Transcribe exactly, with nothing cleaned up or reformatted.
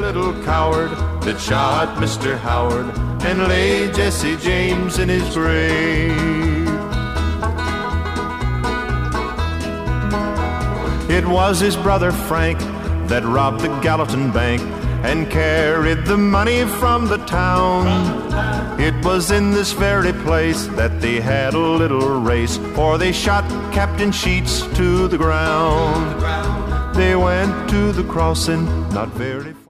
little coward that shot Mister Howard and laid Jesse James in his grave. It was his brother Frank that robbed the Gallatin Bank and carried the money from the town. It was in this very place that they had a little race, for they shot Captain Sheets to the ground. They went to the crossing, not very far.